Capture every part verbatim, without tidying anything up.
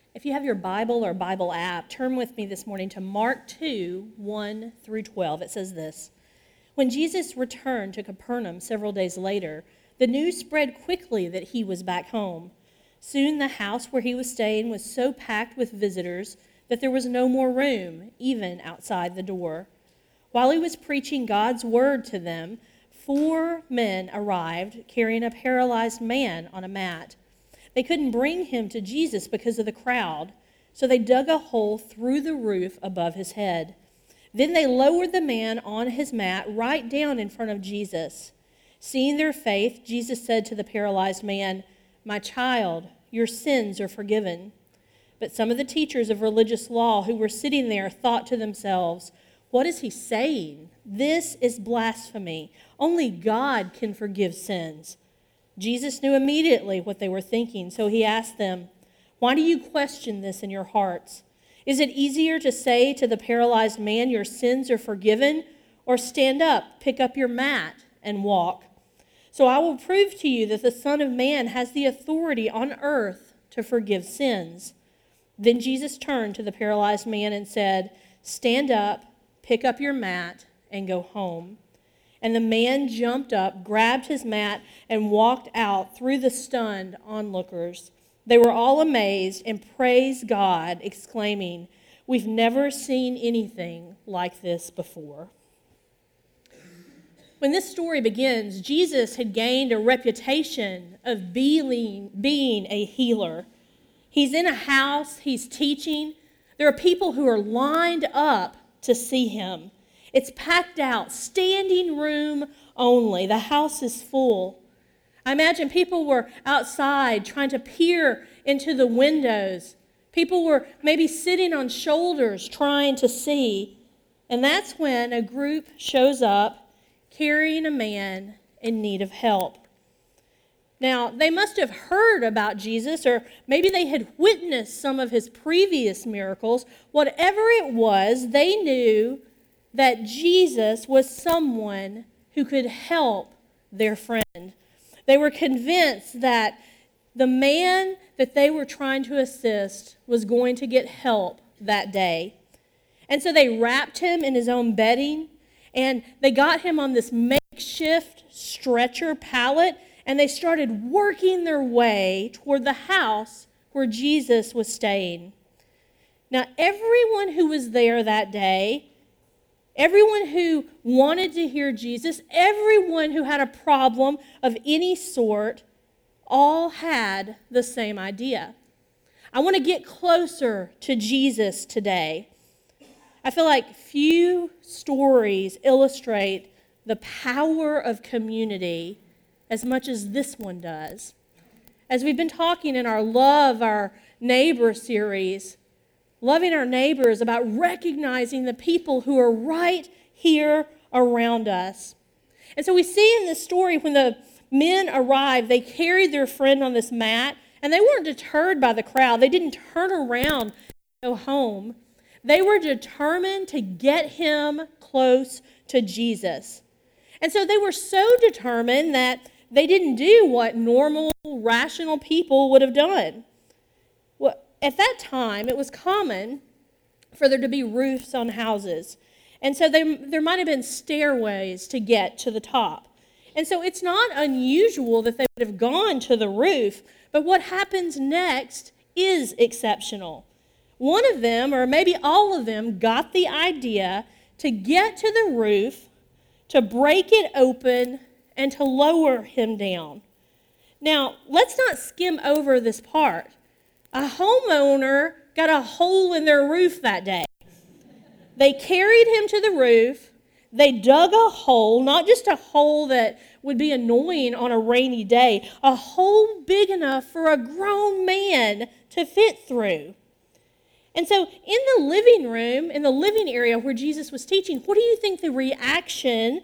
If you have your Bible or Bible app, turn with me this morning to Mark two, one through twelve. It says this: When Jesus returned to Capernaum several days later, the news spread quickly that he was back home. Soon the house where he was staying was so packed with visitors that there was no more room, even outside the door. While he was preaching God's word to them, four men arrived carrying a paralyzed man on a mat. They couldn't bring him to Jesus because of the crowd, so they dug a hole through the roof above his head. Then they lowered the man on his mat right down in front of Jesus. Seeing their faith, Jesus said to the paralyzed man, "My child, your sins are forgiven." But some of the teachers of religious law who were sitting there thought to themselves, "What is he saying? This is blasphemy. Only God can forgive sins." Jesus knew immediately what they were thinking, so he asked them, "Why do you question this in your hearts? Is it easier to say to the paralyzed man, 'Your sins are forgiven,' or stand up, pick up your mat, and walk? So I will prove to you that the Son of Man has the authority on earth to forgive sins." Then Jesus turned to the paralyzed man and said, "Stand up, pick up your mat, and go home." And the man jumped up, grabbed his mat, and walked out through the stunned onlookers. They were all amazed and praised God, exclaiming, "We've never seen anything like this before." When this story begins, Jesus had gained a reputation of being, being a healer. He's in a house, he's teaching. There are people who are lined up to see him. It's packed out, standing room only. The house is full. I imagine people were outside trying to peer into the windows. People were maybe sitting on shoulders trying to see. And that's when a group shows up carrying a man in need of help. Now, they must have heard about Jesus, or maybe they had witnessed some of his previous miracles. Whatever it was, they knew that Jesus was someone who could help their friend. They were convinced that the man that they were trying to assist was going to get help that day. And so they wrapped him in his own bedding, and they got him on this makeshift stretcher pallet, and they started working their way toward the house where Jesus was staying. Now, everyone who was there that day, everyone who wanted to hear Jesus, everyone who had a problem of any sort, all had the same idea. I want to get closer to Jesus today. I feel like few stories illustrate the power of community as much as this one does. As we've been talking in our Love Our Neighbor series, loving our neighbors, about recognizing the people who are right here around us. And so we see in this story, when the men arrived, they carried their friend on this mat, and they weren't deterred by the crowd. They didn't turn around and go home. They were determined to get him close to Jesus. And so they were so determined that they didn't do what normal, rational people would have done. Well, at that time, it was common for there to be roofs on houses. And so they, there might have been stairways to get to the top. And so it's not unusual that they would have gone to the roof, but what happens next is exceptional. One of them, or maybe all of them, got the idea to get to the roof, to break it open, and to lower him down. Now, let's not skim over this part. A homeowner got a hole in their roof that day. They carried him to the roof. They dug a hole, not just a hole that would be annoying on a rainy day, a hole big enough for a grown man to fit through. And so in the living room, in the living area where Jesus was teaching, what do you think the reaction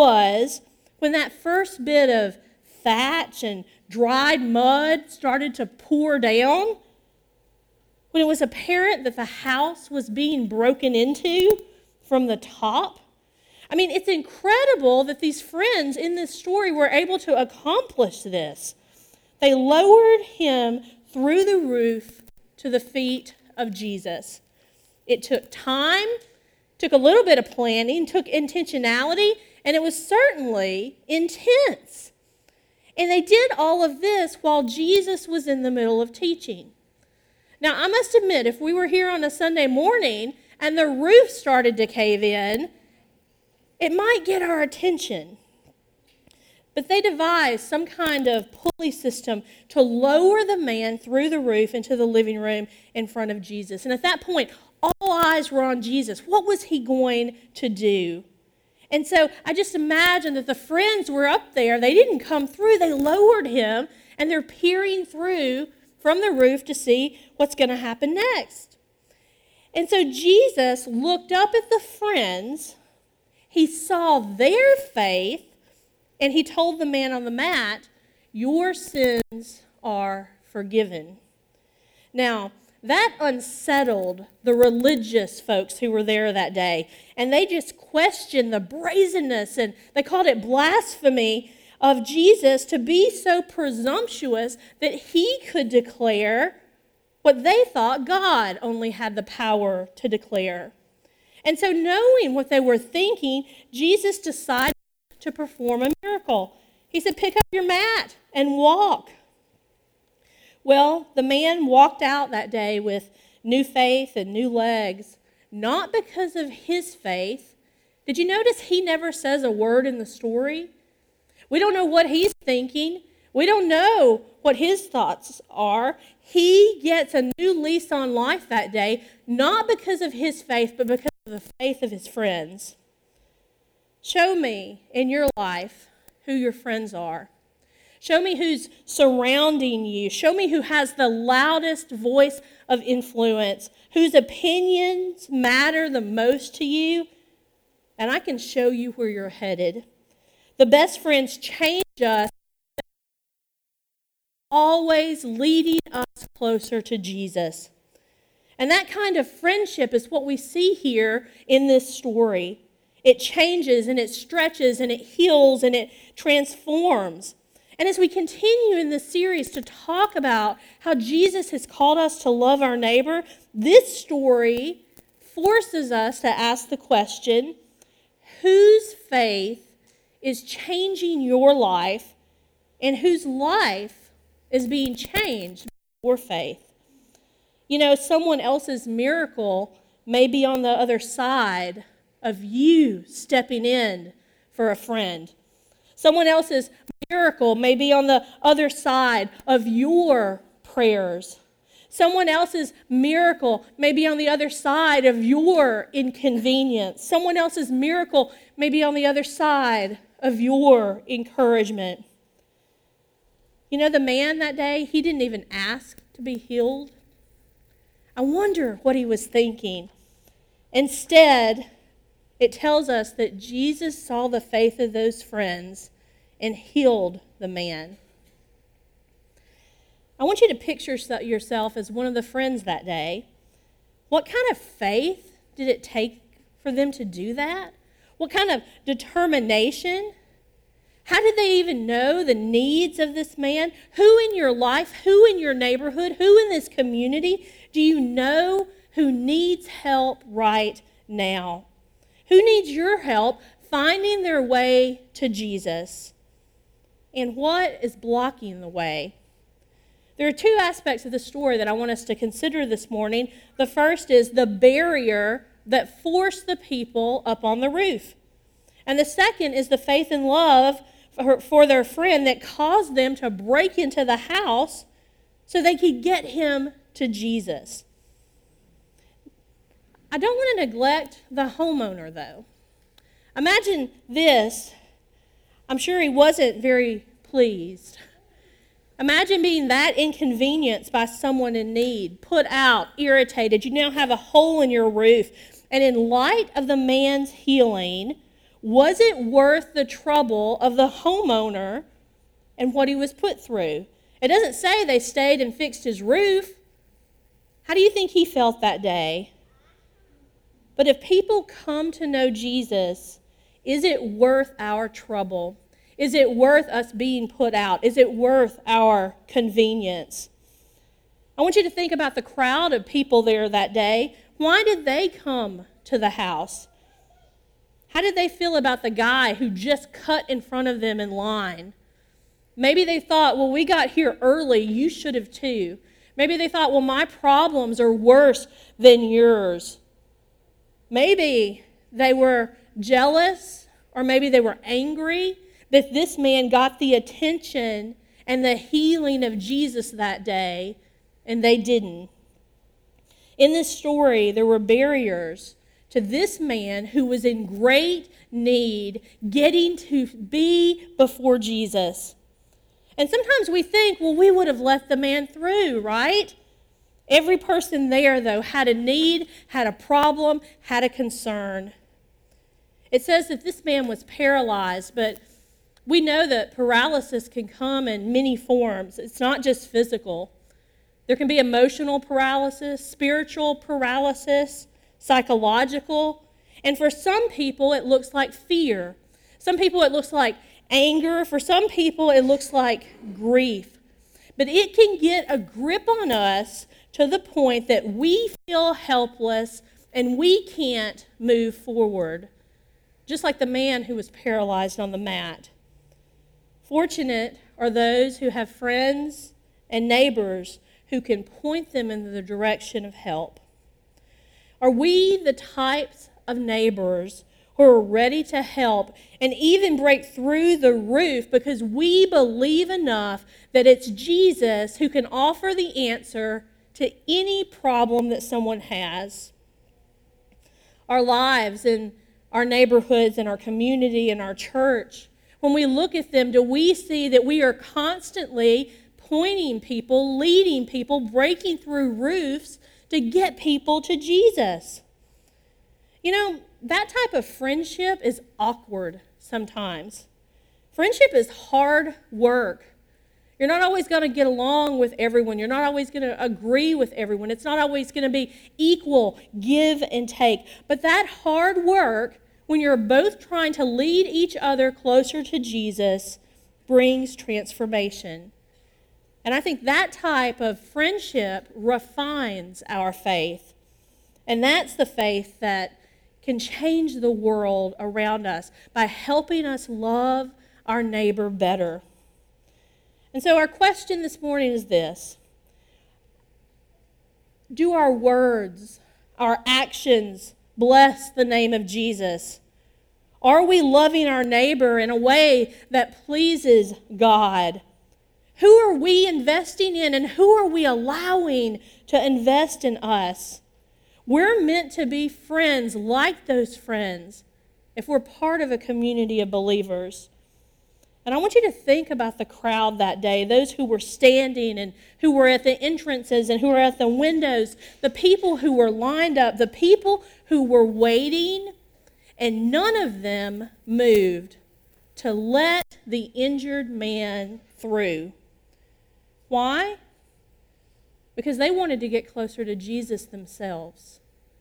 was when that first bit of thatch and dried mud started to pour down? When it was apparent that the house was being broken into from the top? I mean, it's incredible that these friends in this story were able to accomplish this. They lowered him through the roof to the feet of Jesus. It took time, took a little bit of planning, took intentionality, and it was certainly intense. And they did all of this while Jesus was in the middle of teaching. Now, I must admit, if we were here on a Sunday morning and the roof started to cave in, it might get our attention. But they devised some kind of pulley system to lower the man through the roof into the living room in front of Jesus. And at that point, all eyes were on Jesus. What was he going to do? And so I just imagine that the friends were up there. They didn't come through. They lowered him, and they're peering through from the roof to see what's going to happen next. And so Jesus looked up at the friends. He saw their faith, and he told the man on the mat, "Your sins are forgiven." Now, that unsettled the religious folks who were there that day, and they just questioned the brazenness, and they called it blasphemy of Jesus to be so presumptuous that he could declare what they thought God only had the power to declare. And so, knowing what they were thinking, Jesus decided to perform a miracle. He said, "Pick up your mat and walk." Well, the man walked out that day with new faith and new legs, not because of his faith. Did you notice he never says a word in the story? We don't know what he's thinking. We don't know what his thoughts are. He gets a new lease on life that day, not because of his faith, but because of the faith of his friends. Show me in your life who your friends are. Show me who's surrounding you. Show me who has the loudest voice of influence, whose opinions matter the most to you, and I can show you where you're headed. The best friends change us, always leading us closer to Jesus. And that kind of friendship is what we see here in this story. It changes and it stretches and it heals and it transforms. And as we continue in this series to talk about how Jesus has called us to love our neighbor, this story forces us to ask the question, whose faith is changing your life and whose life is being changed by your faith? You know, someone else's miracle may be on the other side of you stepping in for a friend. Someone else's miracle may be on the other side of your prayers. Someone else's miracle may be on the other side of your inconvenience. Someone else's miracle may be on the other side of your encouragement. You know, the man that day, he didn't even ask to be healed. I wonder what he was thinking. Instead, it tells us that Jesus saw the faith of those friends and healed the man. I want you to picture yourself as one of the friends that day. What kind of faith did it take for them to do that? What kind of determination? How did they even know the needs of this man? Who in your life, who in your neighborhood, who in this community do you know who needs help right now? Who needs your help finding their way to Jesus? And what is blocking the way? There are two aspects of the story that I want us to consider this morning. The first is the barrier that forced the people up on the roof. And the second is the faith and love for, for their friend that caused them to break into the house so they could get him to Jesus. I don't want to neglect the homeowner, though. Imagine this. I'm sure he wasn't very pleased. Imagine being that inconvenienced by someone in need, put out, irritated. You now have a hole in your roof. And in light of the man's healing, was it worth the trouble of the homeowner and what he was put through? It doesn't say they stayed and fixed his roof. How do you think he felt that day? But if people come to know Jesus, is it worth our trouble? Is it worth us being put out? Is it worth our convenience? I I want you to think about the crowd of people there that day. Why did they come to the house? How did they feel about the guy who just cut in front of them in line? Maybe they thought, well, we got here early, you should have too. Maybe they thought, well, my problems are worse than yours. Maybe they were jealous, or maybe they were angry that this man got the attention and the healing of Jesus that day, and they didn't. In this story, there were barriers to this man who was in great need getting to be before Jesus. And sometimes we think, well, we would have let the man through, right? Every person there, though, had a need, had a problem, had a concern. It says that this man was paralyzed, but we know that paralysis can come in many forms. It's not just physical. There can be emotional paralysis, spiritual paralysis, psychological. And for some people, it looks like fear. Some people, it looks like anger. For some people, it looks like grief. But it can get a grip on us to the point that we feel helpless and we can't move forward. Just like the man who was paralyzed on the mat. Fortunate are those who have friends and neighbors who can point them in the direction of help. Are we the types of neighbors who are ready to help and even break through the roof because we believe enough that it's Jesus who can offer the answer to any problem that someone has? Our lives and our neighborhoods and our community and our church, when we look at them, do we see that we are constantly pointing people, leading people, breaking through roofs to get people to Jesus? You know, that type of friendship is awkward sometimes. Friendship is hard work. You're not always going to get along with everyone. You're not always going to agree with everyone. It's not always going to be equal give and take. But that hard work, when you're both trying to lead each other closer to Jesus, brings transformation. And I think that type of friendship refines our faith. And that's the faith that can change the world around us by helping us love our neighbor better. And so our question this morning is this: do our words, our actions bless the name of Jesus? Are we loving our neighbor in a way that pleases God? Who are we investing in, and who are we allowing to invest in us? We're meant to be friends like those friends if we're part of a community of believers. And I want you to think about the crowd that day, those who were standing and who were at the entrances and who were at the windows, the people who were lined up, the people who were waiting, and none of them moved to let the injured man through. Why? Because they wanted to get closer to Jesus themselves.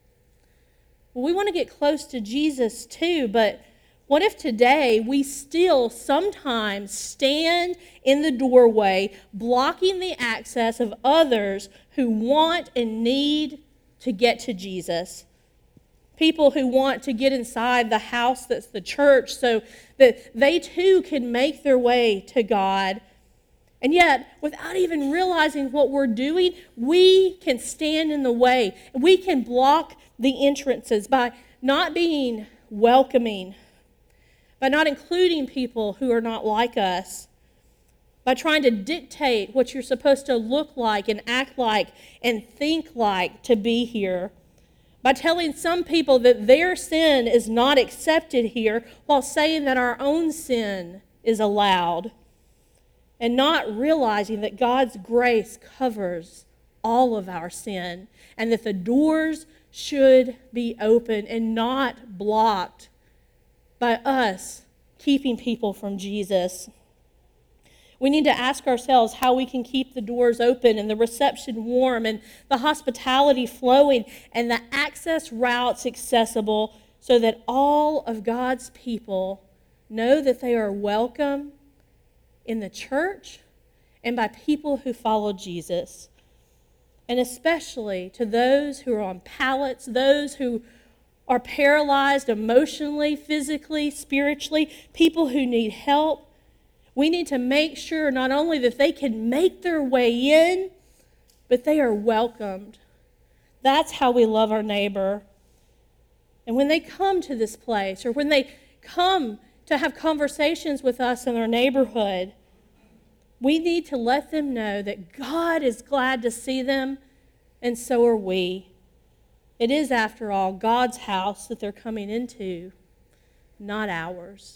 Well, we want to get close to Jesus too, but what if today we still sometimes stand in the doorway blocking the access of others who want and need to get to Jesus? People who want to get inside the house that's the church so that they too can make their way to God. And yet, without even realizing what we're doing, we can stand in the way. We can block the entrances by not being welcoming, by not including people who are not like us, by trying to dictate what you're supposed to look like and act like and think like to be here, by telling some people that their sin is not accepted here while saying that our own sin is allowed, and not realizing that God's grace covers all of our sin and that the doors should be open and not blocked by us keeping people from Jesus. We need to ask ourselves how we can keep the doors open and the reception warm and the hospitality flowing and the access routes accessible so that all of God's people know that they are welcome in the church and by people who follow Jesus. and especially to those who are on pallets, those who are paralyzed emotionally, physically, spiritually, people who need help. We need to make sure not only that they can make their way in, but they are welcomed. That's how we love our neighbor. And when they come to this place, or when they come to have conversations with us in our neighborhood, we need to let them know that God is glad to see them, and so are we. It is, after all, God's house that they're coming into, not ours.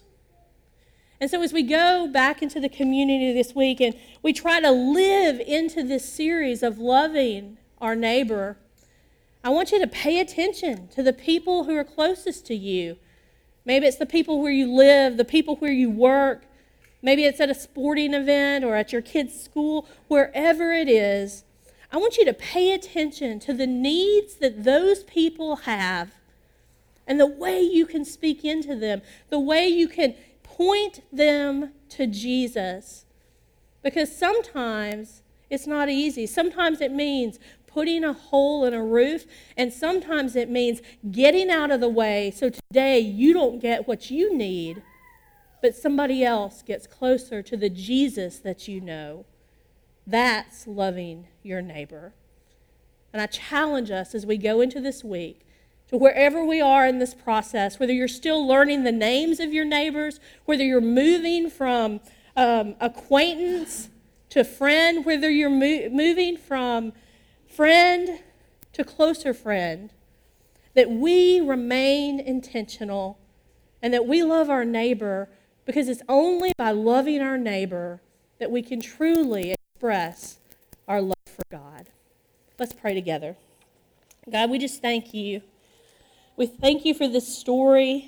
And so as we go back into the community this week and we try to live into this series of loving our neighbor, I want you to pay attention to the people who are closest to you. Maybe it's the people where you live, the people where you work. Maybe it's at a sporting event or at your kid's school, wherever it is. I want you to pay attention to the needs that those people have and the way you can speak into them, the way you can point them to Jesus. Because sometimes it's not easy. Sometimes it means putting a hole in a roof, and sometimes it means getting out of the way so today you don't get what you need, but somebody else gets closer to the Jesus that you know. That's loving your neighbor. And I challenge us as we go into this week to wherever we are in this process, whether you're still learning the names of your neighbors, whether you're moving from um, acquaintance to friend, whether you're mo- moving from friend to closer friend, that we remain intentional and that we love our neighbor, because it's only by loving our neighbor that we can truly express our love for God. Let's pray together. God, we just thank you. We thank you for this story.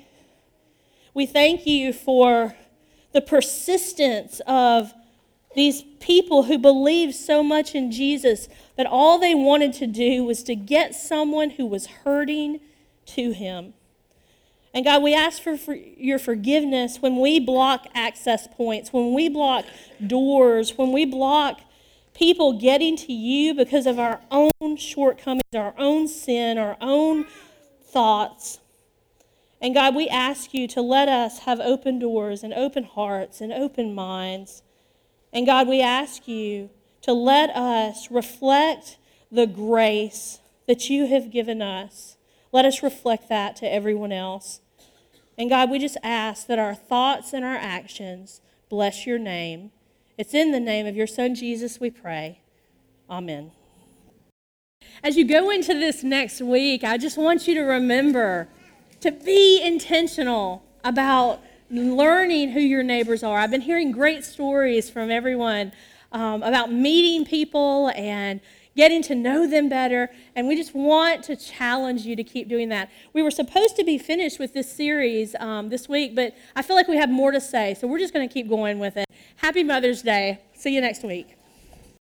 We thank you for the persistence of these people who believed so much in Jesus that all they wanted to do was to get someone who was hurting to him. And God, we ask for, for your forgiveness when we block access points, when we block doors, when we block people getting to you because of our own shortcomings, our own sin, our own thoughts. And God, we ask you to let us have open doors and open hearts and open minds. And God, we ask you to let us reflect the grace that you have given us. Let us reflect that to everyone else. And God, we just ask that our thoughts and our actions bless your name. It's in the name of your Son, Jesus, we pray. Amen. As you go into this next week, I just want you to remember to be intentional about learning who your neighbors are. I've been hearing great stories from everyone um, about meeting people and getting to know them better, and we just want to challenge you to keep doing that. We were supposed to be finished with this series um, this week, but I feel like we have more to say, so we're just going to keep going with it. Happy Mother's Day. See you next week.